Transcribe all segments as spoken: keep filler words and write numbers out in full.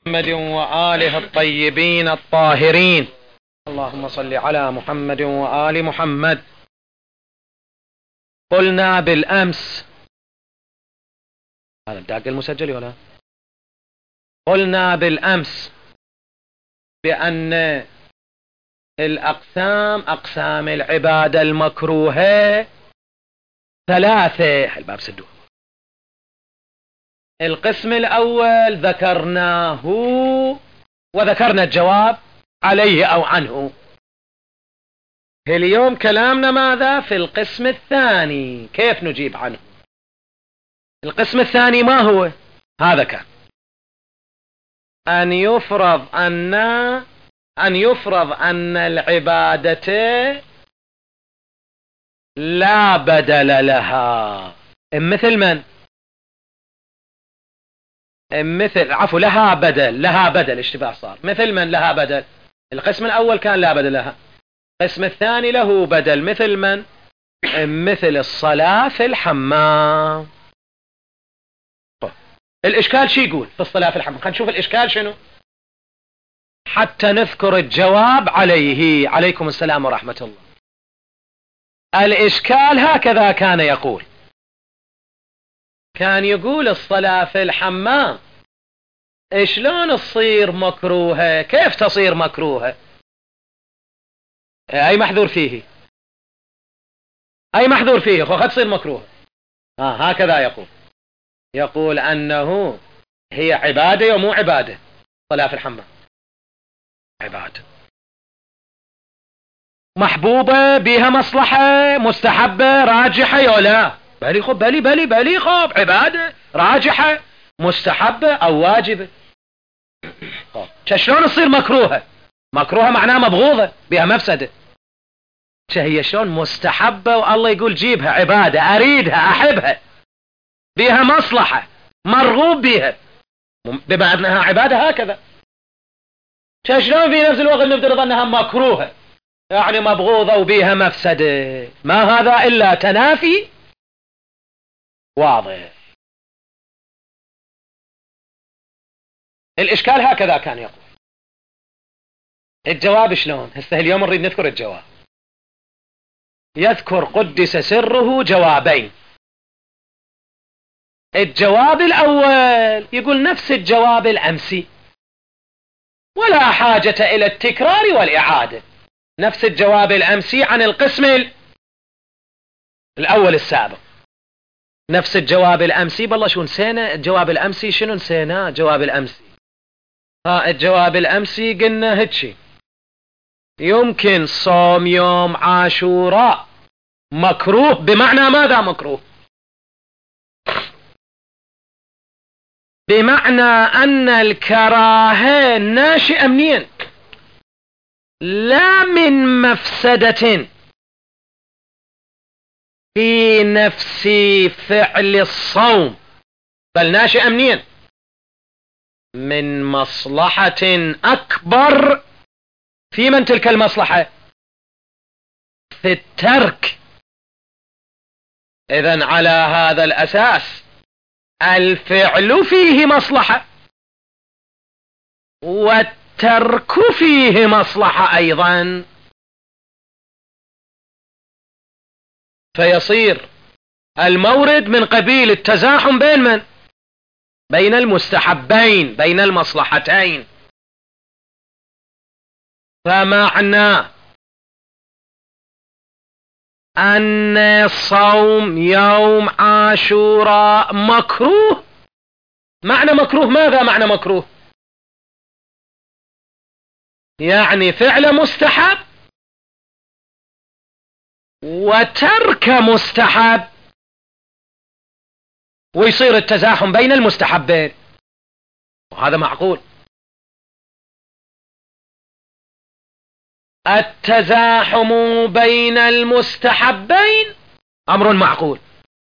محمد وآله الطيبين الطاهرين. اللهم صل على محمد وآل محمد. قلنا بالأمس، هذا الداق المسجل ولا؟ قلنا بالأمس بأن الأقسام أقسام العبادة المكروهة ثلاثة. الباب سدوه. القسم الأول ذكرناه وذكرنا الجواب عليه أو عنه. اليوم كلامنا ماذا في القسم الثاني؟ كيف نجيب عنه؟ القسم الثاني ما هو؟ هذا كان أن يفرض أن أن يفرض أن العبادة لا بدل لها. مثل من؟ مثل عفوا لها بدل لها بدل اشتباه صار. مثل من لها بدل؟ القسم الأول كان لا بدل لها، القسم الثاني له بدل. مثل من؟ مثل الصلاة في الحمام. الإشكال شي يقول في الصلاة في الحمام؟ خلينا نشوف الإشكال شنو حتى نذكر الجواب عليه. عليكم السلام ورحمة الله. الإشكال هكذا كان يقول، كان يقول الصلاة في الحمام شلون تصير مكروهة؟ كيف تصير مكروهة؟ أي محذور فيه؟ أي محذور فيه خد تصير مكروهة؟ آه هكذا يقول. يقول أنه هي عبادة ومو عبادة. صلاة في الحمام عبادة محبوبة، بها مصلحة، مستحبة، راجحة يا لا؟ بلي خب بلي بلي بلي خب عبادة راجحة مستحبة أو واجبة. شلون تصير مكروهة؟ مكروهة معناها مبغوضة، بها مفسدة. هي شلون مستحبة والله يقول جيبها عبادة، أريدها أحبها، بها مصلحة، مرغوب بها، بما أنها عبادة هكذا. شلون في نفس الوقت نفترض أنها مكروهة يعني مبغوضة وبيها مفسدة؟ ما هذا إلا تنافي واضح. الإشكال هكذا كان يقول. الجواب شلون؟ هسه اليوم نريد نذكر الجواب. يذكر قدس سره جوابين. الجواب الأول يقول نفس الجواب الأمسي ولا حاجة إلى التكرار والإعادة. نفس الجواب الأمسي عن القسم الأول السابق. نفس الجواب الأمسي. بالله شو نسينا الجواب الأمسي؟ شنو نسينا جواب الأمسي؟ ها الجواب الأمسي قلنا هتشي يمكن صوم يوم عاشوراء مكروه. بمعنى ماذا مكروه؟ بمعنى أن الكراهة ناشئة منين؟ لا من مفسدة في نفس فعل الصوم، بل ناشئة منين؟ من مصلحة أكبر. في من تلك المصلحة؟ في الترك. إذن على هذا الأساس الفعل فيه مصلحة والترك فيه مصلحة أيضا، فيصير المورد من قبيل التزاحم بين من؟ بين المستحبين، بين المصلحتين. فمعنى أن صوم يوم عاشوراء مكروه، معنى مكروه ماذا؟ معنى مكروه يعني فعل مستحب وترك مستحب، ويصير التزاحم بين المستحبين، وهذا معقول. التزاحم بين المستحبين أمر معقول.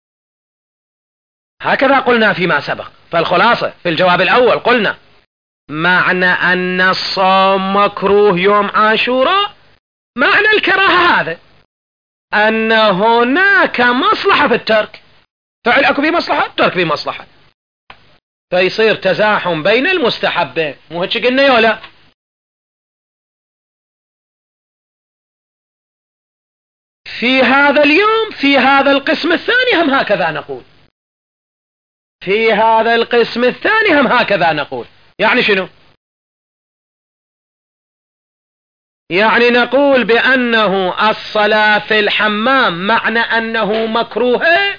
هكذا قلنا فيما سبق. فالخلاصة في الجواب الأول قلنا معنى أن الصوم مكروه يوم عاشوراء، معنى الكراهة هذا أن هناك مصلحة في الترك. فعل أكو فيه مصلحة، ترك فيه مصلحة. فيصير تزاحم بين المستحبين. مو هيك قلنا ولا؟ في هذا اليوم في هذا القسم الثاني هم هكذا نقول، في هذا القسم الثاني هم هكذا نقول. يعني شنو؟ يعني نقول بأنه الصلاة في الحمام معنى أنه مكروهة،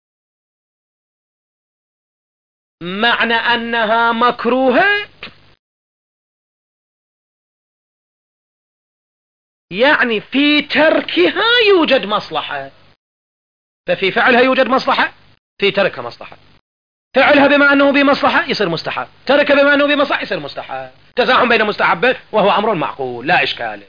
معنى أنها مكروهة يعني في تركها يوجد مصلحة، ففي فعلها يوجد مصلحة، في تركها مصلحة. فعلها بما أنه بمصلحة يصير مستحب، تركها بما أنه بمصلحة يصير مستحب. تزاحم بين مستحبين وهو أمر معقول لا إشكال.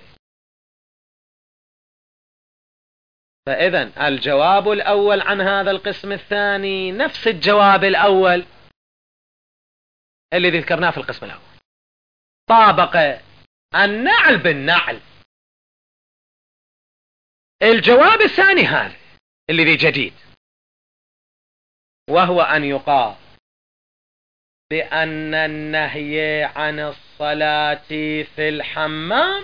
فإذا الجواب الأول عن هذا القسم الثاني نفس الجواب الأول الذي ذكرناه في القسم الأول، طابق النعل بالنعل. الجواب الثاني هذا الذي جديد، وهو أن يقال بأن النهي عن الصلاة في الحمام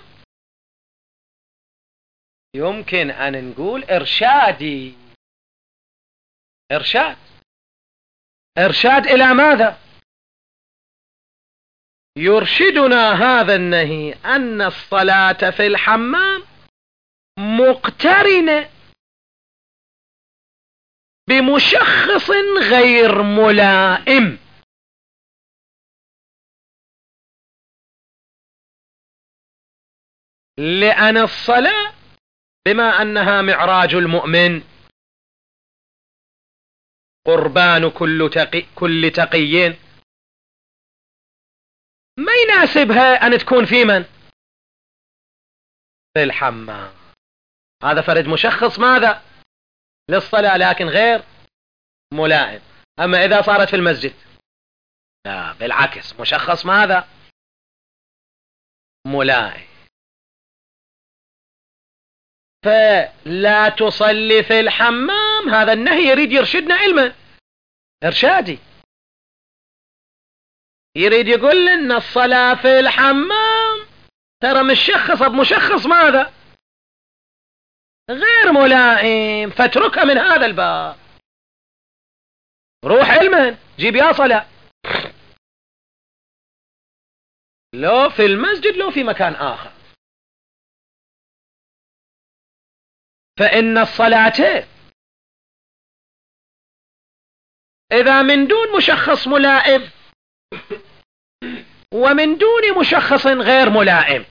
يمكن أن نقول إرشادي. إرشاد إرشاد إلى ماذا؟ يرشدنا هذا النهي أن الصلاة في الحمام مقترنة بمشخص غير ملائم. لأن الصلاة بما أنها معراج المؤمن، قربان كل تقي, كل تقي، ما يناسبها أن تكون في من؟ في الحمام. هذا فرد مشخص ماذا؟ للصلاة، لكن غير ملائم. أما إذا صارت في المسجد لا، بالعكس مشخص ماذا؟ ملائم. فلا تصلي في الحمام، هذا النهي يريد يرشدنا علما إرشادي، يريد يقول لنا الصلاة في الحمام ترى مشخصة بمشخص ماذا؟ غير ملائم، فاتركها من هذا الباب. روح علما، جيب يا صلاة، لو في المسجد لو في مكان آخر. فإن الصلاة إذا من دون مشخص ملائم ومن دون مشخص غير ملائم،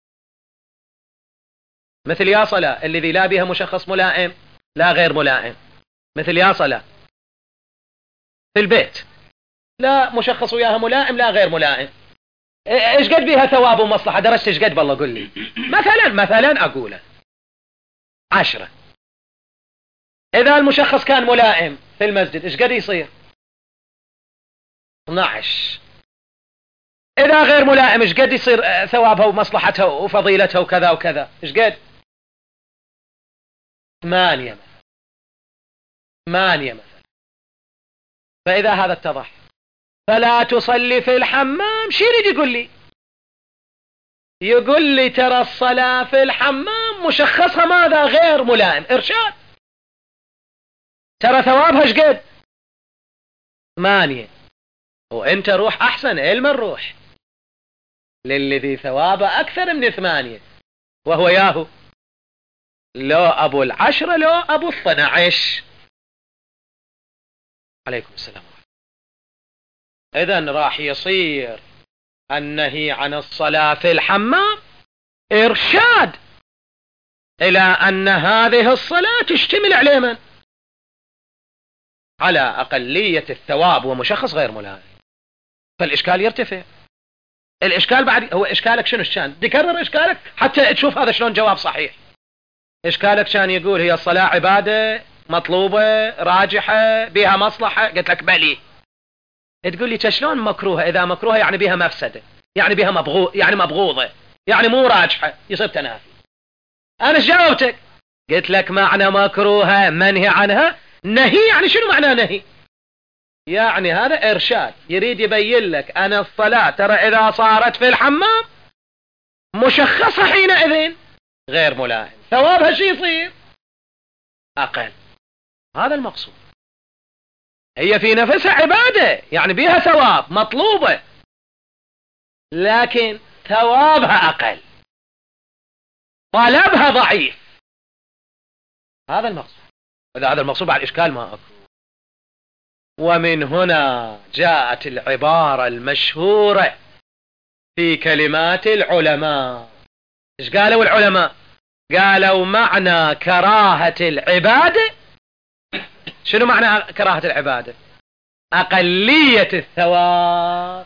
مثل يا صلاة الذي لا بها مشخص ملائم لا غير ملائم، مثل يا صلاة في البيت لا مشخص وياها ملائم لا غير ملائم، ايش قد بها ثواب ومصلحة؟ درجت ايش قد بالله قل لي. مثلا مثلا اقوله عشرة. اذا المشخص كان ملائم في المسجد ايش قد يصير؟ اثني عشر. اذا غير ملائم ايش قد يصير ثوابها ومصلحتها وفضيلتها وكذا وكذا؟ ايش قد؟ ثمانية مثلا. ثمانية مثلا. فاذا هذا اتضح فلا تصلي في الحمام، شو يريد يقول لي؟ يقول لي ترى الصلاة في الحمام مشخصها ماذا؟ غير ملائم، إرشاد. ترى ثوابها ايش قد؟ ثمانية. وانت روح احسن علما، الروح للذي ثوابه اكثر من ثمانية، وهو ياهو لو ابو العشرة لو ابو اثنى عشر. عليكم السلام. اذن راح يصير النهي عن الصلاة في الحمام إرشاد إلى أن هذه الصلاة تشتمل على من؟ على أقلية الثواب ومشخص غير ملائم. فالإشكال يرتفع. الإشكال بعد هو إشكالك شنو الشان؟ تكرر إشكالك حتى تشوف هذا شلون جواب صحيح. إشكالك شان يقول هي الصلاة عبادة مطلوبة راجحة بها مصلحة، قلت لك بلي. تقول لي شلون مكروهة؟ إذا مكروهة يعني بها مفسدة، يعني بها مبغوض، يعني مبغوضة، يعني مو راجحة، يصير تنافي. أنا جاوبتك قلت لك معنى مكروهة منهي عنها، نهي يعني شنو معنى نهي؟ يعني هذا إرشاد، يريد يبين لك أن الصلاة ترى إذا صارت في الحمام مشخصة حينئذ غير ملائم، ثوابها شي يصير أقل. هذا المقصود. هي في نفسها عبادة، يعني بها ثواب مطلوبة، لكن ثوابها أقل، طلبها ضعيف. هذا المقصود. إذا هذا المقصود بعد إشكال ما أكو. ومن هنا جاءت العبارة المشهورة في كلمات العلماء. إيش قالوا العلماء؟ قالوا معنى كراهة العبادة. شنو معنى كراهة العبادة؟ أقلية الثواب.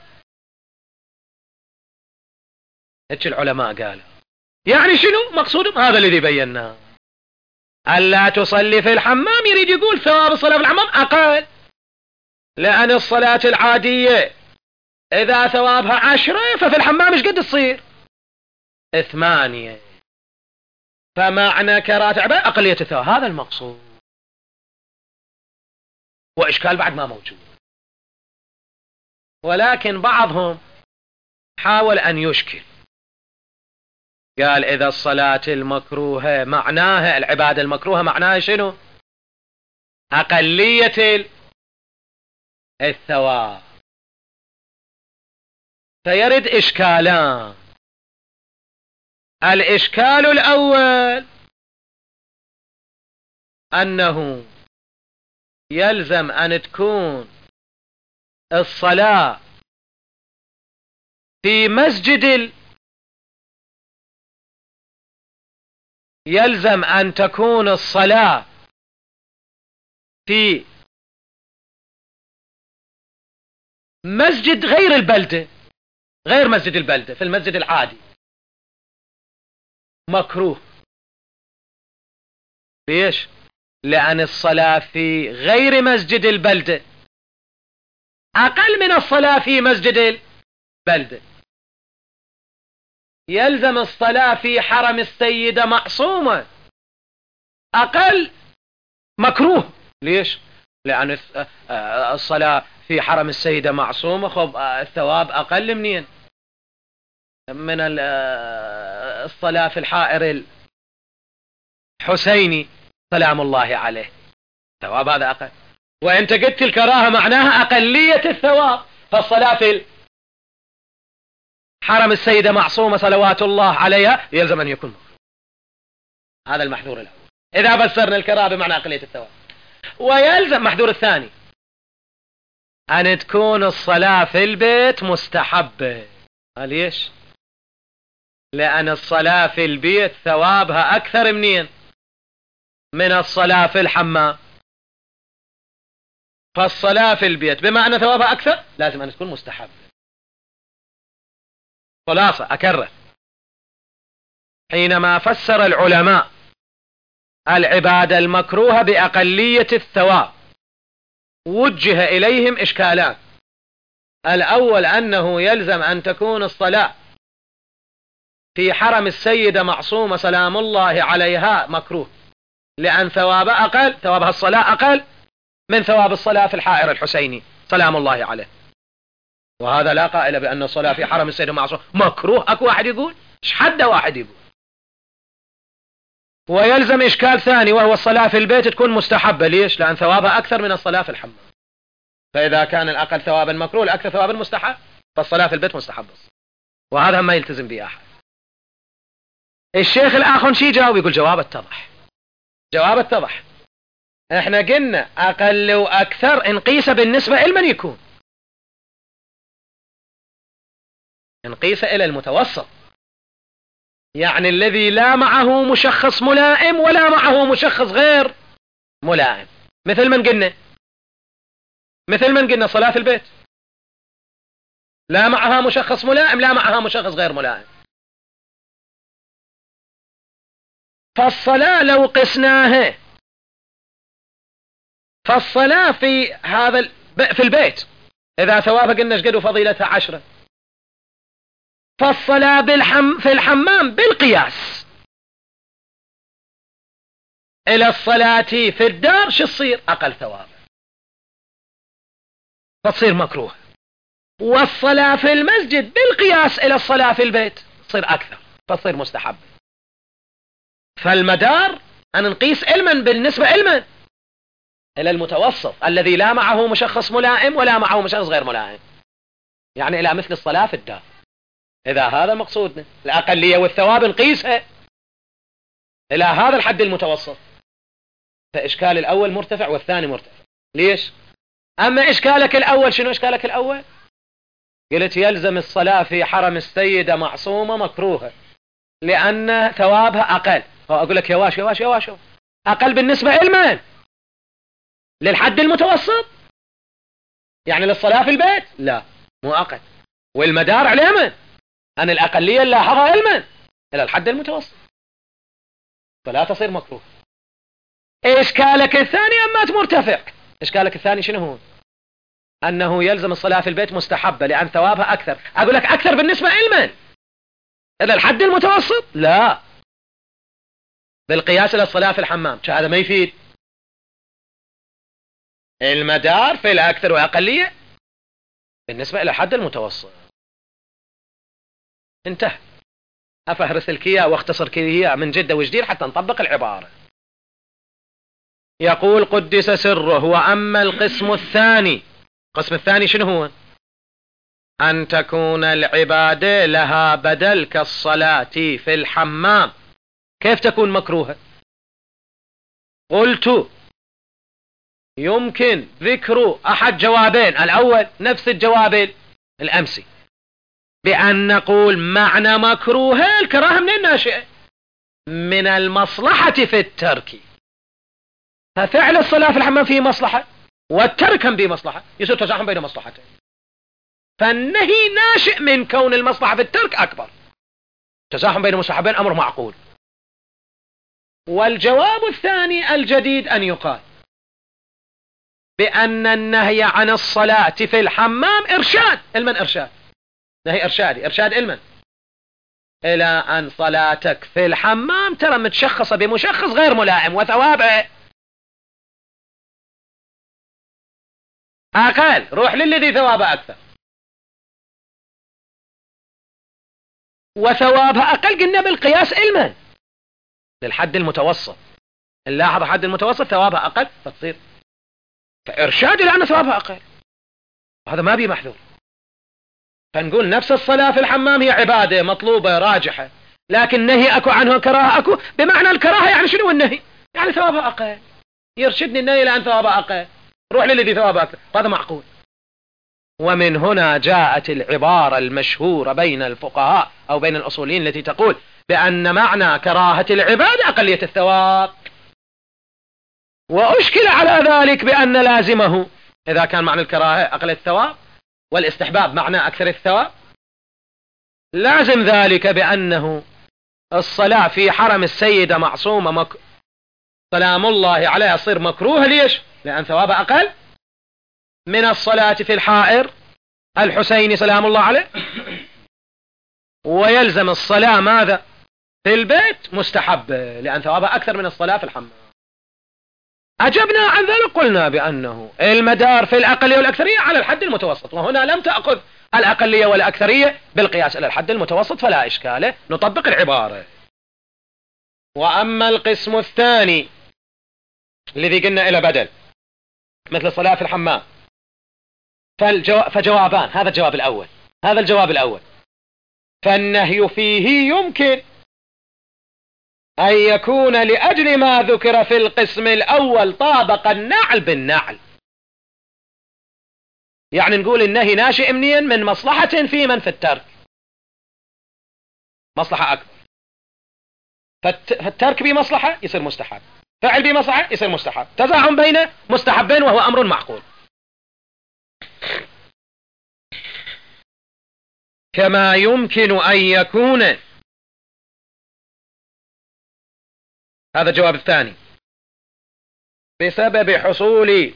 هيك العلماء قالوا. يعني شنو مقصودهم؟ هذا الذي بيناه. ألا تصلي في الحمام، يريد يقول ثواب الصلاة في الحمام أقل، لأن الصلاة العادية إذا ثوابها عشرة ففي الحمام إيش قد تصير؟ ثمانية. فمعنى كراهة العبادة أقلية الثواب. هذا المقصود. وإشكال بعد ما موجود، ولكن بعضهم حاول أن يشكل، قال إذا الصلاة المكروهة معناها العبادة المكروهة معناها شنو؟ أقلية الثواب. فيرد إشكالان. الإشكال الأول أنه يلزم أن تكون الصلاة في مسجد ال... يلزم أن تكون الصلاة في مسجد غير البلدة، غير مسجد البلدة، في المسجد العادي مكروه. ليش؟ لأن الصلاة في غير مسجد البلدة أقل من الصلاة في مسجد البلدة. يلزم الصلاة في حرم السيدة معصومة أقل مكروه. ليش؟ لأن الصلاة في حرم السيدة معصومة، خب الثواب أقل منين؟ من الصلاة في الحائر الحسيني سلام الله عليه، ثواب هذا أقل. وأنت قلت الكراهة معناها أقلية الثواب، فالصلاة في حرم السيدة معصومة صلوات الله عليها يلزم أن يكون مكروه. هذا المحذور الأول إذا فسرنا الكراهة بمعنى أقلية الثواب. ويلزم محذور الثاني أن تكون الصلاة في البيت مستحبة. ليش؟ لأن الصلاة في البيت ثوابها أكثر منين؟ من الصلاة في الحمام. فالصلاة في البيت بمعنى ثوابها أكثر لازم أن تكون مستحبة. خلاصة أكرر، حينما فسر العلماء العبادة المكروهة بأقلية الثواب وجه إليهم إشكالان. الأول أنه يلزم أن تكون الصلاة في حرم السيدة معصومة سلام الله عليها مكروه، لأن ثواب أقل، ثوابها الصلاة أقل من ثواب الصلاة في الحائر الحسيني سلام الله عليه. وهذا لا قائل بأن الصلاة في حرم السيدة معصومة مكروه. أكو واحد يقول؟ إيش حد واحد يقول؟ ويلزم إشكال ثاني وهو الصلاة في البيت تكون مستحبة. ليش؟ لأن ثوابها أكثر من الصلاة في الحمام. فإذا كان الأقل ثوابا مكروه الأكثر ثوابا مستحب، فالصلاة في البيت مستحبة. وهذا ما يلتزم به أحد. الشيخ الآخر شي جاوب؟ يقول جواب اتضح. جواب اتضح. احنا قلنا أقل وأكثر نقيس بالنسبة إلى من يكون، نقيس إلى المتوسط، يعني الذي لا معه مشخص ملائم ولا معه مشخص غير ملائم. مثل من قلنا مثل من قلنا صلاة في البيت لا معها مشخص ملائم لا معها مشخص غير ملائم. فالصلاة لو قسناها، فالصلاة في هذا في البيت إذا ثوابها قلنا شقد وفضيلتها عشرة، فالصلاة بالحم في الحمام بالقياس إلى الصلاة في الدار شو تصير؟ أقل ثواب. فتصير مكروه. والصلاة في المسجد بالقياس إلى الصلاة في البيت تصير أكثر، فتصير مستحب. فالمدار أن نقيس علما بالنسبة علما إلى المتوسط الذي لا معه مشخص ملائم ولا معه مشخص غير ملائم، يعني إلى مثل الصلاة في الدار. إذا هذا مقصودنا، الأقلية والثواب نقيسها إلى هذا الحد المتوسط، فإشكال الأول مرتفع والثاني مرتفع. ليش؟ أما إشكالك الأول، شنو إشكالك الأول؟ قلت يلزم الصلاة في حرم السيدة معصومة مكروهة لأن ثوابها أقل. أقول لك يواش يواش يواش أقل بالنسبة علما للحد المتوسط، يعني للصلاة في البيت لا، مو أقل. والمدار علما أن الأقلية لاحظها علما إلى الحد المتوسط، فلا تصير مكروه. إشكالك الثاني أما مرتفع. إشكالك الثاني شنو هو؟ أنه يلزم الصلاة في البيت مستحبة لأن ثوابها أكثر. أقول لك أكثر بالنسبة علما إلى الحد المتوسط لا، بالقياس إلى الصلاة في الحمام. هذا ما يفيد. المدار في الأكثر وأقلية بالنسبة إلى الحد المتوسط. انتهى. أفهرس لك إياه واختصر كذا من جدة وجدير حتى نطبق العبارة. يقول قدس سره: وأما القسم الثاني، القسم الثاني شنو هو؟ أن تكون العبادة لها بدل كالصلاة في الحمام. كيف تكون مكروهة؟ قلت يمكن ذكر أحد جوابين. الأول نفس الجواب الأمسي، بأن نقول معنى مكروهة الكراهة من الناشئة من المصلحة في الترك، ففعل الصلاة في الحمام فيه مصلحة والترك هم فيه مصلحة، يصير تزاحم بين مصلحتين، فالنهي ناشئ من كون المصلحة في الترك أكبر. تزاحم بين مستحبين أمر معقول. والجواب الثاني الجديد أن يقال بأن النهي عن الصلاة في الحمام إرشاد، علما إرشاد، نهي إرشادي، إرشاد علما إلى أن صلاتك في الحمام ترى متشخصة بمشخص غير ملائم وثوابه أقل، روح للذي ثوابه أكثر. وثوابها أقل قلنا بالقياس علما للحد المتوسط. نلاحظ حد المتوسط ثوابها أقل فتصير فإرشاد لأن ثوابها أقل، هذا ما بي محذور. فنقول نفس الصلاة في الحمام هي عبادة مطلوبة راجحة، لكن نهي أكو عنها كراهة أكو، بمعنى الكراهة يعني شنو النهي؟ يعني ثوابها أقل، يرشدني النهي لأن ثوابها أقل، روح للذي ثوابها أكثر، هذا معقول. ومن هنا جاءت العبارة المشهورة بين الفقهاء أو بين الأصوليين التي تقول بأن معنى كراهة العبادة أقلية الثواب، وأشكل على ذلك بأن لازمه إذا كان معنى الكراهة أقل الثواب والاستحباب معنى أكثر الثواب، لازم ذلك بأنه الصلاة في حرم السيدة معصومة مك... سلام الله عليها يصير مكروه. ليش؟ لأن ثوابها أقل من الصلاة في الحائر الحسين سلام الله عليه، ويلزم الصلاة ماذا؟ في البيت مستحب لأن ثوابها أكثر من الصلاة في الحمام. أجبنا عن ذلك قلنا بأنه المدار في الأقلية والأكثرية على الحد المتوسط، وهنا لم تأخذ الأقلية والأكثرية بالقياس على الحد المتوسط فلا إشكال، نطبق العبارة. وأما القسم الثاني الذي قلنا إلى بدل مثل الصلاة في الحمام فالجو... فجوابان، هذا الجواب الأول، هذا الجواب الأول، فالنهي فيه يمكن أن يكون لأجل ما ذكر في القسم الأول طابق النعل بالنعل، يعني نقول النهي ناشئ منين؟ من مصلحة في من في الترك، مصلحة أكبر، فالت... فالترك بمصلحة يصير مستحب، فعل بمصلحة يصير مستحب، تزاحم بين مستحبين وهو أمر معقول. كما يمكن أن يكون، هذا الجواب الثاني، بسبب حصول،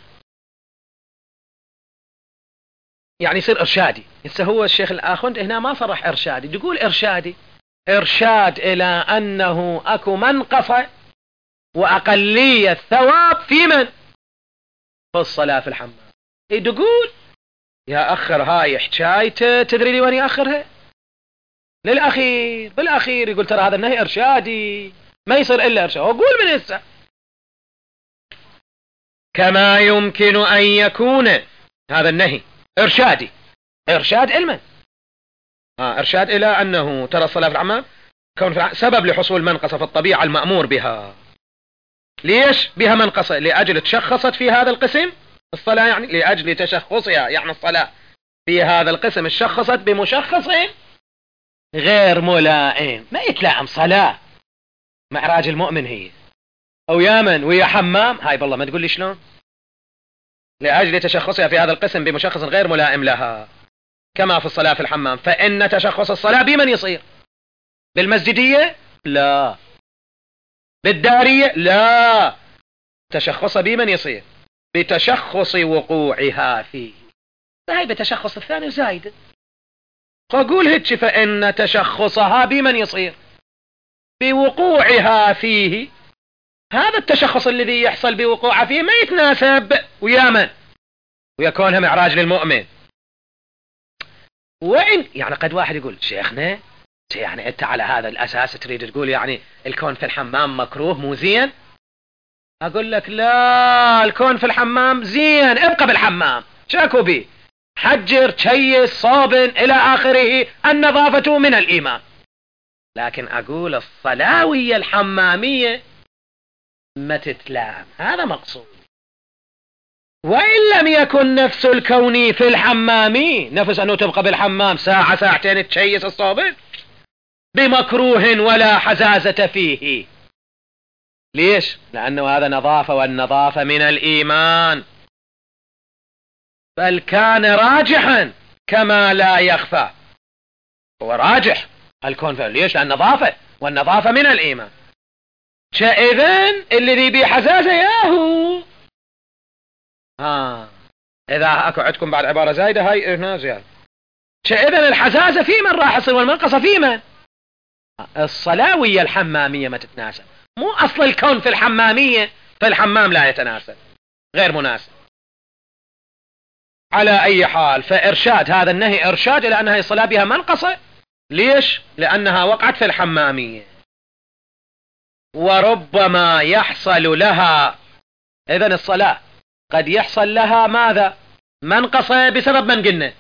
يعني يصير إرشادي. هسه هو الشيخ الآخوند هنا ما صرح إرشادي، يقول إرشادي، إرشاد إلى أنه أكو منقصة وأقلية ثواب في من؟ في الصلاة في الحمام، تقول يا أخر هاي حكايته، تدري لي وين يأخرها؟ للأخير، بالأخير يقول ترى هذا النهي إرشادي، ما يصير إلا إرشاد. وقول من هسه كما يمكن أن يكون هذا النهي إرشادي، إرشاد علما، آه إرشاد إلى أنه ترى الصلاة في الحمام كون في سبب لحصول منقصة في الطبيعة المأمور بها. ليش بها منقصة؟ لأجل تشخصت في هذا القسم الصلاة، يعني لأجل تشخصها، يعني الصلاة في هذا القسم تشخصت بمشخص غير ملائم، ما يتلائم صلاة معراج المؤمن هي أو يامن ويا حمام، هاي بالله ما تقول لي شلون. لأجل تشخصها في هذا القسم بمشخص غير ملائم لها كما في الصلاة في الحمام، فإن تشخص الصلاة بمن يصير؟ بالمسجدية؟ لا. بالدارية؟ لا. تشخص بمن يصير؟ بتشخص وقوعها فيه، فهي بتشخص الثاني زايدة. فقول هيك فإن تشخصها بمن يصير؟ بوقوعها فيه. هذا التشخص الذي يحصل بوقوعها فيه ما يتناسب ويا من؟ ويكونها معراج للمؤمن. وإن يعني قد واحد يقول شيخنا يعني أنت على هذا الأساس تريد تقول يعني الكون في الحمام مكروه مو زين؟ أقول لك لا، الكون في الحمام زين، ابقى بالحمام، شاكو بيه، حجر، تشيس، صابن إلى آخره، النظافة من الإيمان. لكن أقول الصلاوية الحمامية ما تتلام، هذا مقصود. وإن لم يكن نفس الكون في الحمام، نفس أنه تبقى بالحمام ساعة ساعتين تشيس الصابن، بمكروه ولا حزازة فيه. ليش؟ لأنه هذا نظافة، والنظافة من الإيمان، بل كان راجحا كما لا يخفى. هو راجح الكون فيه. ليش؟ لأن النظافة، والنظافة من الإيمان. فإذن الذي بحزازة ياهو. ها إذا أكو عندكم بعد عبارة زايدة هاي هنا زيادة. فإذن الحزازة في من راح يصير، والمنقصة في من؟ الصلاوية الحمامية ما تتناسب، مو أصل الكون في الحمامية، فالحمام لا يتناسب، غير مناسب. على أي حال فإرشاد هذا النهي إرشاد إلى أنها الصلاة بها منقصة. ليش؟ لأنها وقعت في الحمامية. وربما يحصل لها، إذن الصلاة قد يحصل لها ماذا؟ منقصة بسبب من قلنا؟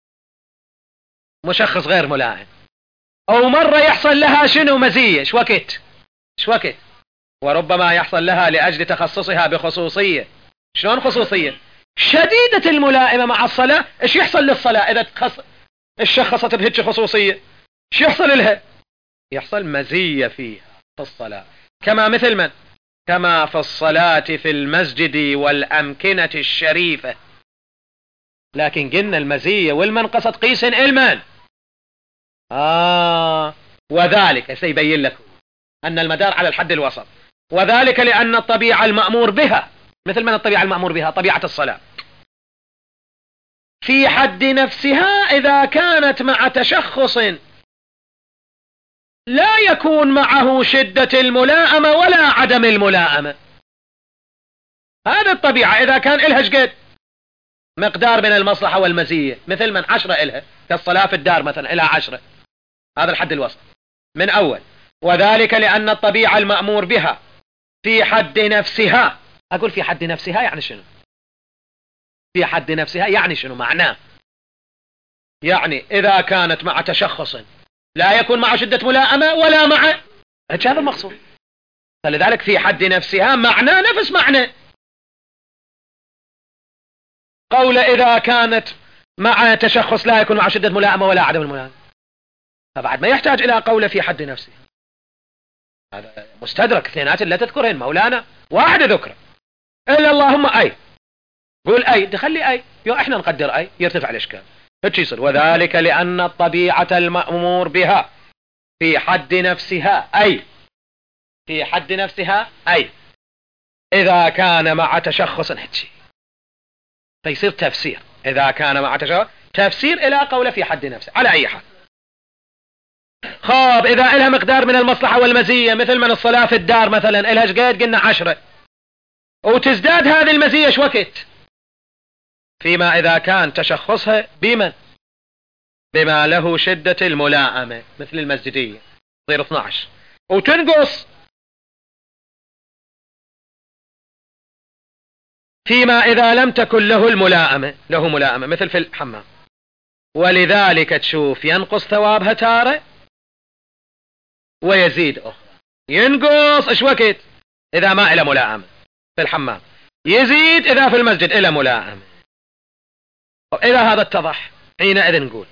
مشخص غير ملائم. أو مرة يحصل لها شنو؟ مزية. شوكت شوكت وربما يحصل لها لأجل تخصصها بخصوصية. شلون خصوصية؟ شديدة الملائمة مع الصلاة. ايش يحصل للصلاة إذا تخص... اشخصت بهيك خصوصية؟ ايش يحصل لها؟ يحصل مزية فيها في الصلاة، كما مثل من؟ كما في الصلاة في المسجد والأمكنة الشريفة. لكن قلنا المزية والمنقصة قيس علما. آه وذلك سيبين لكم أن المدار على الحد الوسط. وذلك لأن الطبيعة المأمور بها، مثل من الطبيعة المأمور بها؟ طبيعة الصلاة في حد نفسها إذا كانت مع تشخص لا يكون معه شدة الملائمة ولا عدم الملائمة. هذا الطبيعة إذا كان إلها شقد مقدار من المصلحة والمزية، مثل من عشرة إلها كالصلاة في الدار مثلا إلى عشرة، هذا الحد الوسط من أول. وذلك لأن الطبيعة المأمور بها في حد نفسها. أقول في حد نفسها يعني شنو؟ في حد نفسها يعني شنو معناه؟ يعني إذا كانت مع تشخص لا يكون مع شدة ملائمة ولا مع، هذا المقصود. فلذلك في حد نفسها معناه نفس معنى قول إذا كانت مع تشخص لا يكون مع شدة ملائمة ولا عدم الملائمة، فبعد ما يحتاج إلى قول في حد نفسه. هذا مستدرك، اثنينات لا تذكرهن مولانا، واحد ذكر إلا اللهم أي، قول أي تخلي أي، يو إحنا نقدر أي يرتفع الإشكال. هيك يصير. وذلك لأن الطبيعة المأمور بها في حد نفسها أي في حد نفسها أي إذا كان مع تشخص هيك، فيصير تفسير. إذا كان مع تشخص تفسير إلى قول في حد نفسه. على أي حال خاب إذا إلها مقدار من المصلحة والمزية، مثل من الصلاة في الدار مثلا إلها شقد قلنا عشرة، وتزداد هذه المزية شوكت، فيما إذا كان تشخصها بمن بما له شدة الملائمة مثل المسجدية تصير اثني عشر، وتنقص فيما إذا لم تكن له الملائمة له ملائمة مثل في الحمام. ولذلك تشوف ينقص ثوابها تارة ويزيد أخرى. ينقص إيش وقت؟ إذا ما إلى ملائمة في الحمام، يزيد إذا في المسجد إلى ملائمة. إذا هذا اتضح حينئذ نقول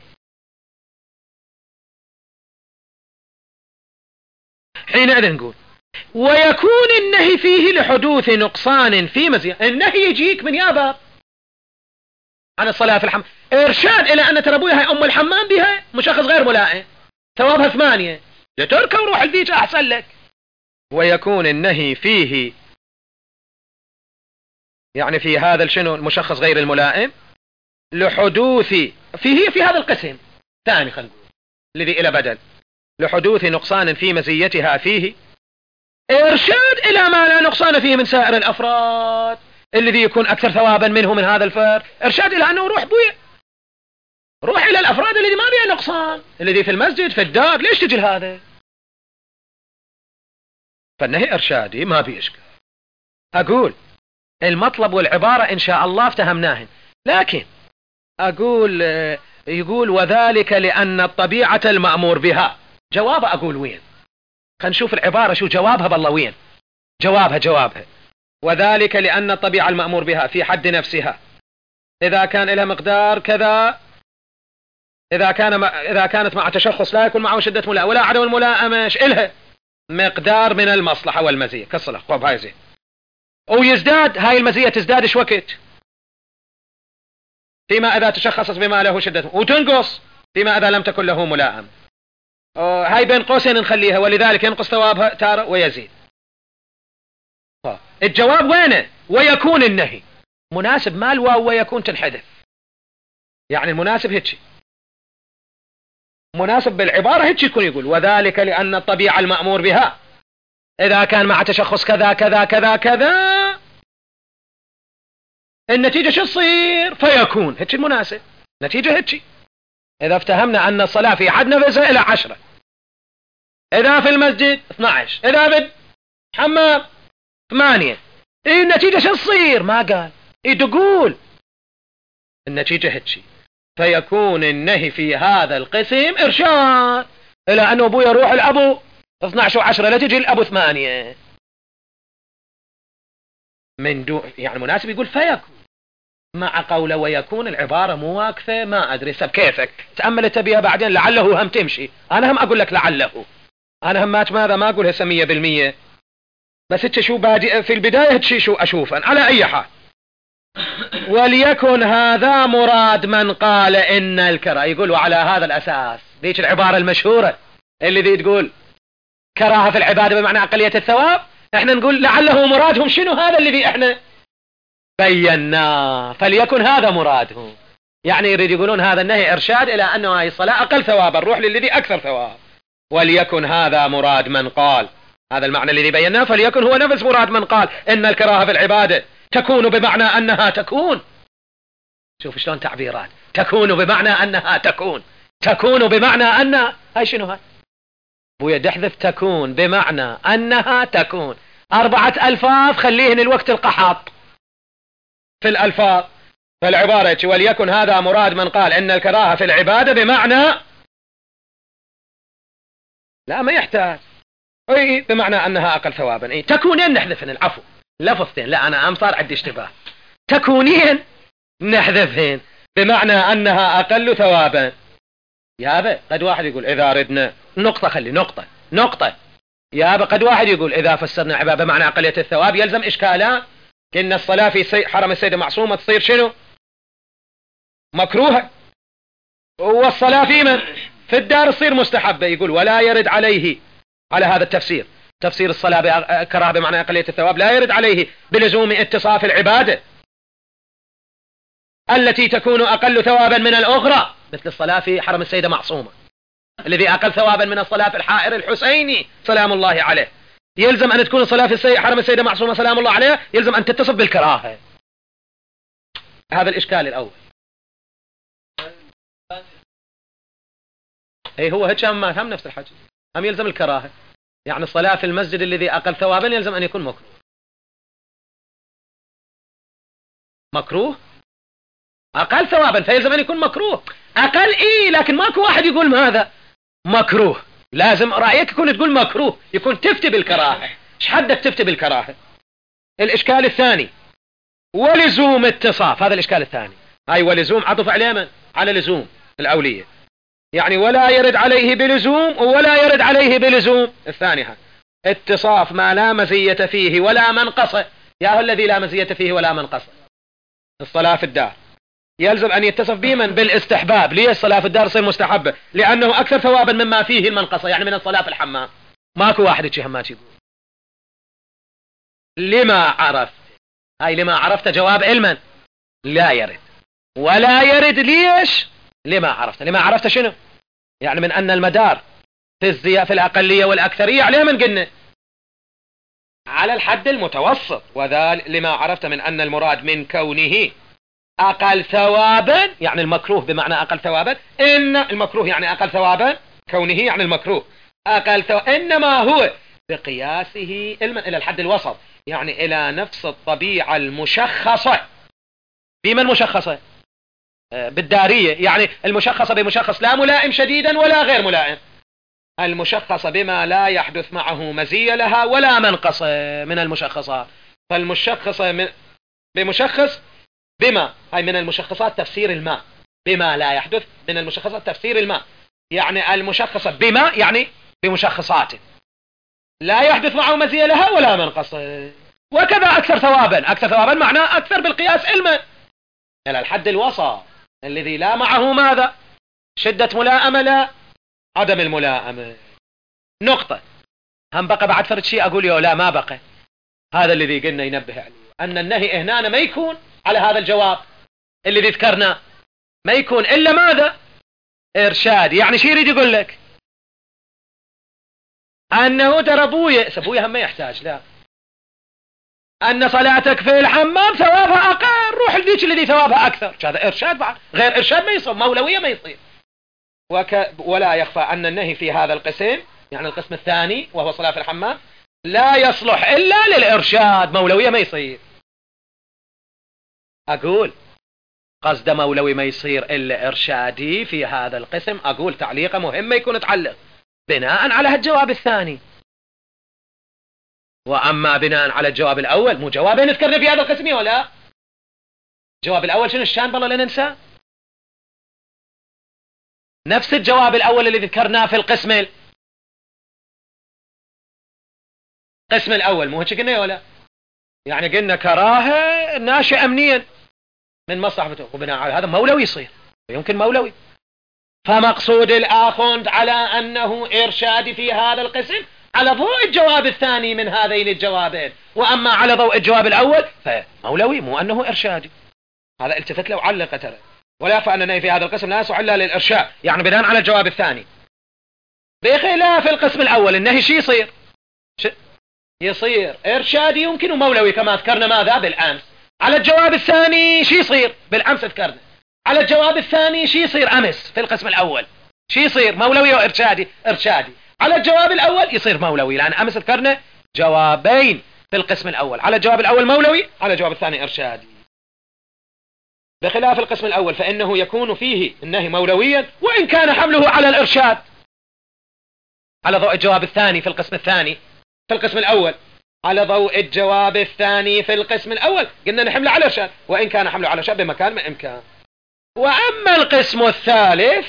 حينئذ نقول ويكون النهي فيه لحدوث نقصان في مزية. النهي يجيك من يابا عن الصلاة في الحمام إرشاد إلى أن ترى أبويا هاي أم الحمام بها مشخص غير ملائم ثوابها ثمانية، لتركه وروح البيت أحسن لك. ويكون النهي فيه يعني في هذا الشنو المشخص غير الملائم لحدوث فيه في هذا القسم ثاني خلينا نقول الذي إلى بدل لحدوث نقصان في مزيتها فيه إرشاد إلى ما لا نقصان فيه من سائر الأفراد الذي يكون أكثر ثوابا منه من هذا الفرد. إرشاد إلى أنه روح بويا روح إلى الأفراد الذي ما بيها نقصان الذي في المسجد في الدار، ليش تجي هذا؟ فالنهي إرشادي ما بيشكل. أقول المطلب والعبارة إن شاء الله افتهمناهن، لكن أقول يقول وذلك لأن الطبيعة المأمور بها. جواب أقول وين؟ خلينا نشوف العبارة شو جوابها بالله وين جوابها جوابها وذلك لأن الطبيعة المأمور بها في حد نفسها إذا كان لها مقدار كذا إذا كان إذا كانت مع تشخص لا يكون معه شدة ملائمة ولا عدم الملائمة إيش إلها مقدار من المصلحة والمزية كالصلاة قوم هاي زين، ويزداد هاي المزية تزداد إيش وقت فيما إذا تشخصت بما له شدة، وتنقص فيما إذا لم تكن له ملائمة. هاي بين قوسين نخليها ولذلك ينقص ثوابها تارة ويزيد. الجواب وينه؟ ويكون النهي مناسب مال واو ويكون تنحذف، يعني المناسب هيك مناسب بالعبارة هيك يكون يقول وذلك لأن الطبيعة المأمور بها إذا كان مع تشخص كذا كذا كذا كذا النتيجة شو تصير؟ فيكون هيك المناسب نتيجة هيك. إذا افتهمنا أن الصلاة في حد نفسها إلى عشرة، إذا في المسجد اثني عشر، إذا في الحمام ثمانية، إيه النتيجة شو تصير؟ ما قال إيه تقول النتيجة هيك. فيكون النهي في هذا القسم إرشاد إلى أنه أبوه يروح الأبو اثني عشر وعشرة لا تجي الأبو ثمانية من دو يعني مناسب يقول فيكون مع قوله ويكون العبارة مو واقفة ما أدري سب كيفك تأمل تبيها بعدين لعله هم تمشي. أنا هم أقول لك لعله أنا هم ماذا ما أقول هسه مية بالمية بس انت شو بادئ في البداية شي شو أشوف أنا على أي حال. وليكن هذا مراد من قال إن الكراهة يقول وعلى هذا الأساس ذيك العبارة المشهورة اللي ذي تقول كراهة في العبادة بمعنى أقلية الثواب، احنا نقول لعله مرادهم شنو هذا الذي احنا بيناه فليكن هذا مراده، يعني يريد يقولون هذا النهي إرشاد إلى أنه هاي الصلاة أقل ثوابا روح للذي أكثر ثواب. وليكن هذا مراد من قال هذا المعنى الذي بيناه فليكن هو نفس مراد من قال إن الكراهة في العبادة تكون بمعنى أنها تكون. شوف شلون تعبيرات تكون بمعنى أنها تكون تكون بمعنى أنها هاي شنو هاي بويا دحذف تكون بمعنى أنها تكون أربعة ألفاظ خليهن الوقت القحط في الألفاظ. فالعبارة وليكن هذا مراد من قال إن الكراهة في العبادة بمعنى لا ما يحتاج اي بمعنى أنها أقل ثوابا اي تكونين نحذفهن العفو لفظتين لا أنا أم صار عندي اشتباه تكونين نحذفهن بمعنى أنها أقل ثوابا. يابا قد واحد يقول إذا ردنا نقطة خلي نقطة نقطة يابا قد واحد يقول إذا فسرنا عبادة بمعنى أقلية الثواب يلزم إشكالات كأن الصلاة في سي... حرم السيدة معصومة تصير شنو مكروهة والصلاة في من في الدار تصير مستحبة. يقول ولا يرد عليه على هذا التفسير تفسير الصلاة كراهة بمعنى أقلية الثواب لا يرد عليه بلزوم اتصاف العبادة التي تكون أقل ثوابا من الأخرى مثل الصلاة في حرم السيدة معصومة الذي أقل ثوابا من الصلاة في الحائر الحسيني سلام الله عليه. يلزم أن تكون الصلاة في السيدة حرم السيدة معصومة سلام الله عليه يلزم أن تتصف بالكراهة هذا الإشكال الأول. أي هو هيك هم هم نفس الحكي، هم يلزم الكراهة، يعني الصلاة في المسجد الذي أقل ثوابا يلزم أن يكون مكروه. مكروه أقل ثوابا فيلزم أن يكون مكروه. أقل إيه، لكن ماكو واحد يقول ماذا مكروه، لازم رأيك يكون تقول مكروه، يكون تفتي بالكراهة. ايش حدك تفتي بالكراهة؟ الإشكال الثاني ولزوم اتصاف، هذا الإشكال الثاني. هاي ولزوم عطف على من؟ على لزوم الأولية، يعني ولا يرد عليه بلزوم ولا يرد عليه بلزوم الثانية. اتصاف ما لا مزية فيه ولا منقصة. يا هو الذي لا مزية فيه ولا منقصة، الصلاة في الدار يلزم أن يتصف بمن؟ بالاستحباب. ليه الصلاة في الدار تصير مستحبة؟ لأنه أكثر ثوابا مما فيه المنقصة، يعني من الصلاة في الحمام. ماكو واحد يجي همات يقول لما عرفت. هاي لما عرفت جواب علما لا يرد، ولا يرد ليش؟ لما عرفت. لما عرفت شنو؟ يعني من أن المدار في الزياء في الأقلية والأكثرية عليها من قلنا على الحد المتوسط، وذلك لما عرفت من أن المراد من كونه أقل ثوابا، يعني المكروه بمعنى أقل ثوابا، إن المكروه يعني أقل ثوابا، كونه يعني المكروه أقل ثوابا، إنما هو بقياسه إلى الحد الوسط، يعني إلى نفس الطبيعة المشخصة. بمن مشخصة؟ بالدارية، يعني المشخصة بمشخص لا ملائم شديدا ولا غير ملائم، المشخصة بما لا يحدث معه مزية لها ولا منقص من المشخصات. فالمشخصة من بمشخص بما، هاي من المشخصات تفسير الماء، بما لا يحدث من المشخصات تفسير الماء، يعني المشخصة بما يعني بمشخصات لا يحدث معه مزية لها ولا منقص. وكذا أكثر ثوابا، أكثر ثوابا معناه أكثر بالقياس علما إلى الحد الوسط الذي لا معه ماذا؟ شدة ملائمة لا عدم الملائمة. نقطة. هم بقى بعد فرد شيء أقول يو لا ما بقى. هذا الذي قلنا ينبه عليه أن النهي هنا ما يكون على هذا الجواب الذي ذكرناه، ما يكون إلا ماذا؟ إرشاد. يعني شي يريد يقول لك أنه ترى أبويا سبويا هم ما يحتاج، لا، أن صلاتك في الحمام ثوابها أقل، روح لذيك الذي ثوابها أكثر. هذا إرشاد بعد، غير إرشاد ما يصير، مولوية ما يصير. وك... ولا يخفى أن النهي في هذا القسم، يعني القسم الثاني وهو صلاة في الحمام، لا يصلح إلا للإرشاد، مولوية ما يصير. أقول قصد مولوي ما يصير إلا إرشادي في هذا القسم. أقول تعليقة مهمة يكون تعلق بناء على هالجواب الثاني. وأما بناء على الجواب الأول، مو جوابين ذكرنا في هذا القسم ولا الجواب الأول شنو الشان بالله لا ننسى؟ نفس الجواب الأول اللي ذكرناه في القسم القسم الأول، مو هيك قلنا ولا؟ يعني قلنا كراهة ناشئة منين؟ من مصلحته، وبناء على هذا مولوي يصير، يمكن مولوي. فمقصود الآخوند على أنه إرشادي في هذا القسم على ضوء الجواب الثاني من هذين الجوابين، وأما على ضوء الجواب الأول فمولوي، مو أنه إرشادي. هذا التفت له وعلق ترى. ولا فأننا في هذا القسم لا يصح إلا للإرشاد، يعني بناء على الجواب الثاني، بخلاف القسم الأول النهي شي يصير؟ ش... يصير إرشادي يمكن ومولوي كما ذكرنا ماذا بالأمس. على الجواب الثاني شي يصير؟ بالأمس ذكرنا. على الجواب الثاني شي يصير أمس في القسم الأول؟ شي يصير؟ مولوي وإرشادي؟ إرشادي. على الجواب الأول يصير مولوي، لأن أمس ذكرنا جوابين في القسم الأول، على الجواب الأول مولوي، على الجواب الثاني إرشادي. بخلاف القسم الأول فإنه يكون فيه النهي مولويا وإن كان حمله على الإرشاد، على ضوء الجواب الثاني في القسم الثاني في القسم الأول، على ضوء الجواب الثاني في القسم الأول قلنا نحمله على الإرشاد وإن كان حمله على الإرشاد بمكان ما إمكان. وأما القسم الثالث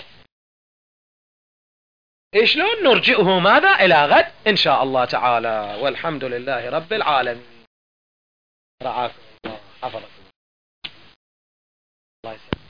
شلون نرجئه ماذا إلى غد إن شاء الله تعالى، والحمد لله رب العالمين. رعاكم الله، حفظكم الله.